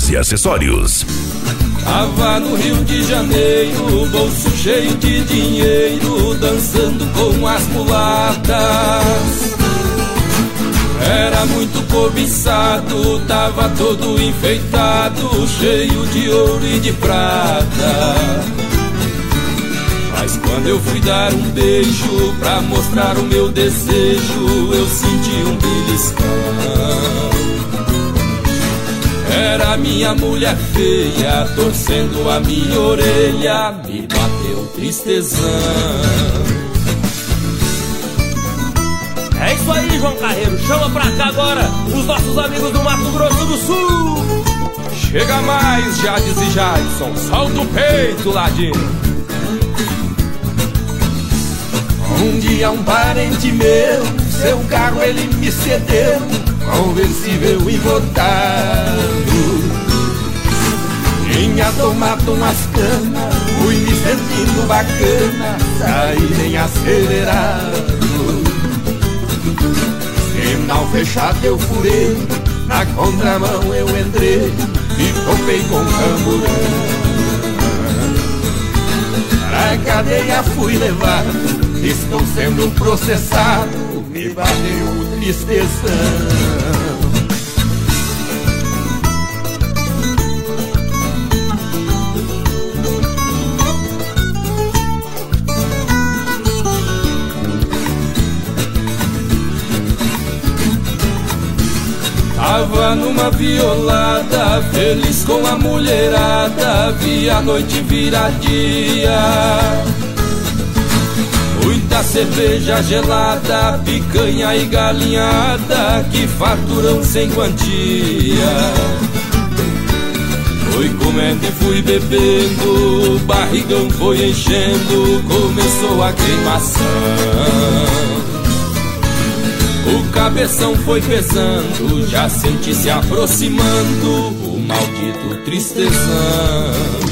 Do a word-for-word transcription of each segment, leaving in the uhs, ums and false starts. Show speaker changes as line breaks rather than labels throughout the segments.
Capinhas e Acessórios.
Tava no Rio de Janeiro, bolso cheio de dinheiro, dançando com as mulatas. Era muito cobiçado, tava todo enfeitado, cheio de ouro e de prata. Mas quando eu fui dar um beijo pra mostrar o meu desejo, eu senti um beliscão. Era minha mulher feia, torcendo a minha orelha, me bateu tristezão.
É isso aí, João Carreiro, chama pra cá agora os nossos amigos do Mato Grosso do Sul.
Chega mais, Jades e Jadson, solta o peito, ladinho. Um dia um parente meu, seu carro ele me cedeu, conversível importado. Tinha tomado umas canas, fui me sentindo bacana, saí bem acelerado. Sinal fechado eu furei, na contramão eu entrei e topei com camburão. Pra cadeia fui levado, estou sendo processado, me bateu tristezão. Tava numa violada, feliz com a mulherada, vi a noite virar dia. Muita cerveja gelada, picanha e galinhada, que farturão sem quantia. Fui comendo e fui bebendo, o barrigão foi enchendo, começou a queimação. O cabeção foi pesando, já senti se aproximando o maldito tristezão.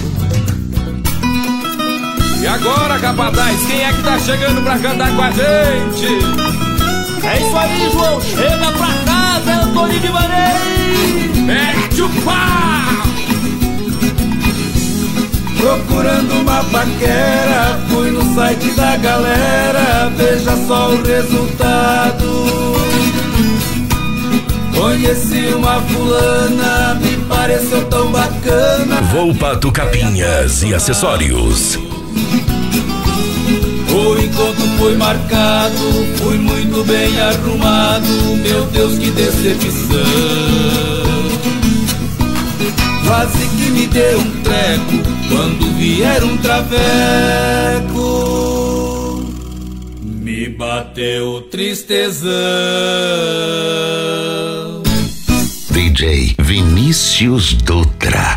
E agora, capataz, quem é que tá chegando pra cantar com a gente?
É isso aí, João, chega pra casa, Antônio Guimarães!
Mete o pau!
Procurando uma paquera, fui no site da galera, veja só o resultado. Conheci uma fulana, me pareceu tão bacana.
Volpato Capinhas e Acessórios.
O encontro foi marcado, fui muito bem arrumado, meu Deus que decepção. Quase que me deu um treco quando vier um traveco, me bateu tristezão.
D J Vinícius Dutra.